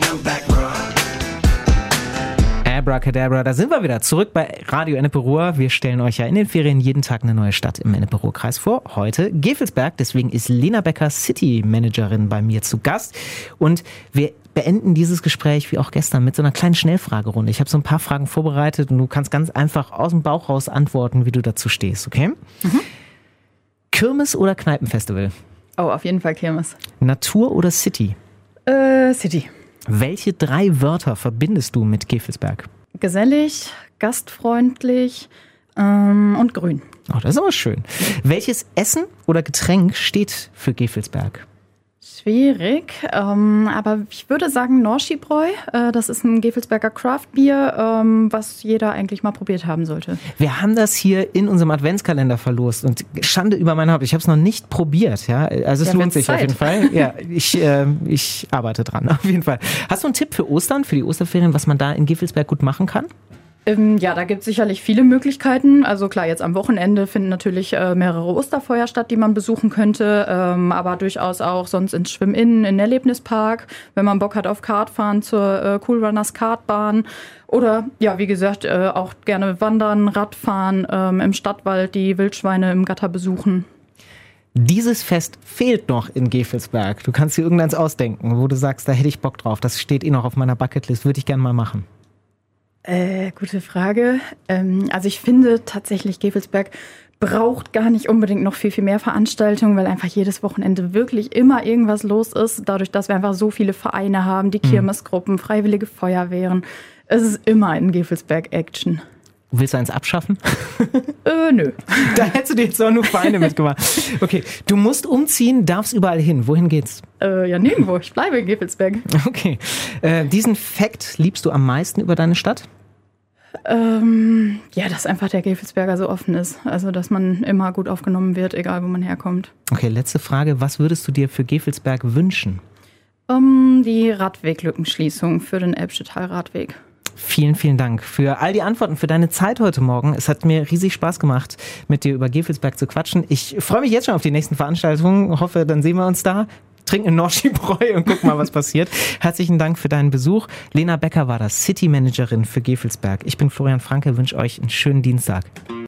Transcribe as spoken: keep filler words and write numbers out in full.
come back, bro. Abracadabra, da sind wir wieder zurück bei Radio Ennepe-Ruhr. Wir stellen euch ja in den Ferien jeden Tag eine neue Stadt im Ennepe-Ruhr-Kreis vor. Heute Gevelsberg, deswegen ist Lena Becker City Managerin bei mir zu Gast. Und wir beenden dieses Gespräch wie auch gestern mit so einer kleinen Schnellfragerunde. Ich habe so ein paar Fragen vorbereitet und du kannst ganz einfach aus dem Bauch raus antworten, wie du dazu stehst, okay? Mhm. Kirmes oder Kneipenfestival? Oh, auf jeden Fall Kirmes. Natur oder City? Äh, City. Welche drei Wörter verbindest du mit Gevelsberg? Gesellig, gastfreundlich ähm, und grün. Oh, das ist aber schön. Welches Essen oder Getränk steht für Gevelsberg? Schwierig, ähm, aber ich würde sagen Norschibräu. Äh, das ist ein Gevelsberger Craftbier, ähm, was jeder eigentlich mal probiert haben sollte. Wir haben das hier in unserem Adventskalender verlost und Schande über mein Haupt. Ich habe es noch nicht probiert, ja. Also es ja, lohnt sich Zeit. auf jeden Fall. Ja, ich, äh, ich arbeite dran, auf jeden Fall. Hast du einen Tipp für Ostern, für die Osterferien, was man da in Gevelsberg gut machen kann? Ähm, ja, da gibt es sicherlich viele Möglichkeiten. Also klar, jetzt am Wochenende finden natürlich äh, mehrere Osterfeuer statt, die man besuchen könnte. Ähm, aber durchaus auch sonst ins Schwimminnen, in den Erlebnispark, wenn man Bock hat auf Kartfahren zur äh, Cool Runners Kartbahn. Oder ja, wie gesagt, äh, auch gerne wandern, Radfahren, ähm, im Stadtwald die Wildschweine im Gatter besuchen. Dieses Fest fehlt noch in Gevelsberg. Du kannst dir irgendeins ausdenken, wo du sagst, da hätte ich Bock drauf. Das steht eh noch auf meiner Bucketlist, würde ich gerne mal machen. Äh, gute Frage. Ähm, also ich finde tatsächlich, Gevelsberg braucht gar nicht unbedingt noch viel, viel mehr Veranstaltungen, weil einfach jedes Wochenende wirklich immer irgendwas los ist. Dadurch, dass wir einfach so viele Vereine haben, die Kirmesgruppen, freiwillige Feuerwehren. Es ist immer in Gevelsberg Action. Willst du eins abschaffen? äh, nö. Da hättest du dir jetzt auch nur Vereine mitgemacht. Okay, du musst umziehen, darfst überall hin. Wohin geht's? Äh, ja, nirgendwo. Ich bleibe in Gevelsberg. Okay. Äh, diesen Fakt liebst du am meisten über deine Stadt? Ähm, ja, dass einfach der Gevelsberger so offen ist. Also, dass man immer gut aufgenommen wird, egal wo man herkommt. Okay, letzte Frage. Was würdest du dir für Gevelsberg wünschen? Um, die Radweglückenschließung für den Elbstädtal-Radweg. Vielen, vielen Dank für all die Antworten, für deine Zeit heute Morgen. Es hat mir riesig Spaß gemacht, mit dir über Gevelsberg zu quatschen. Ich freue mich jetzt schon auf die nächsten Veranstaltungen. Hoffe, dann sehen wir uns da. Trinken einen Norschibräu und gucken mal, was passiert. Herzlichen Dank für deinen Besuch. Lena Becker war das, City Managerin für Gevelsberg. Ich bin Florian Franke, wünsche euch einen schönen Dienstag.